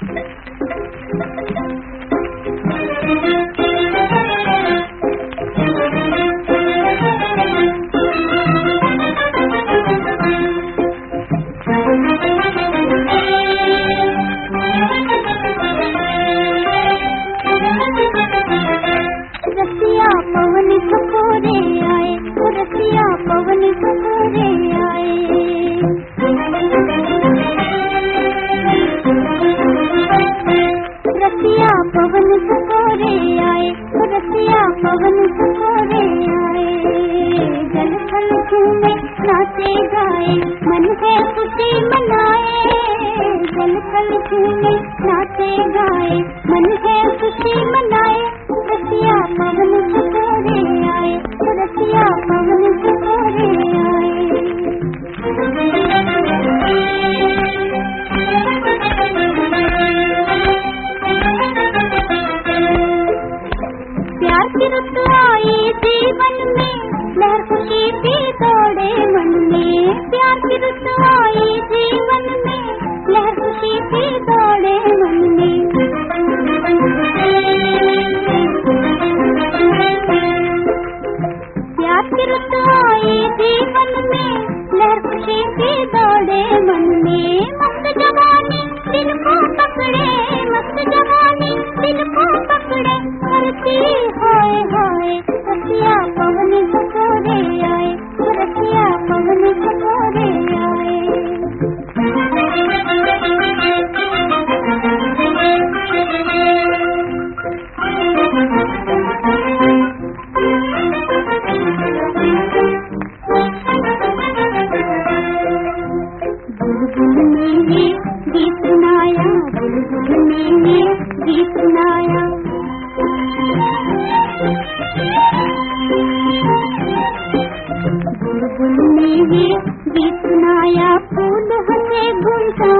रसिया पवन सकोरे आए, रसिया पवन सकोरे आए। रसिया पवन सकोरे आए, रसिया पवन सकोरे आए। जल थल झूमे नाचे गाए, मन है खुशी मनाए। जल थल झूमे नाचे गाए, मन है खुशी मनाए। रसिया पवन सकोरे आए, रसिया पवन सकोरे आए। प्यार की रुत आई जीवन में, लहर खुशी भी दौड़े मन में। प्यार की रुत आई जीवन में, लहर खुशी भी दौड़े मन में। प्यार की रुत आई जीवन में, लहर खुशी भी दौड़े मन में। मस्त जवानी दिल को पकड़े, मस्त जवानी दिल को पकड़े। करती हाय हाय, रसिया पवन सकोरे आए, रसिया पवन सकोरे आए। बुलबुल ने गीत सुनाया, बुलबुल ने गीत सुनाया। बुलबुल ने गीत सुनाया, फूल हंसे गुलशन